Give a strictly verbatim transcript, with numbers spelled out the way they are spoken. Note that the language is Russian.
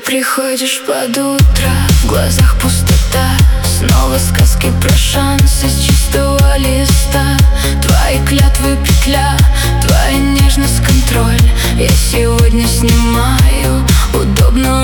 приходишь под утро, в глазах пустота. Снова сказки про шанс из чистого листа. Твои клятвы петля, твоя нежность контроль. Я сегодня снимаю удобно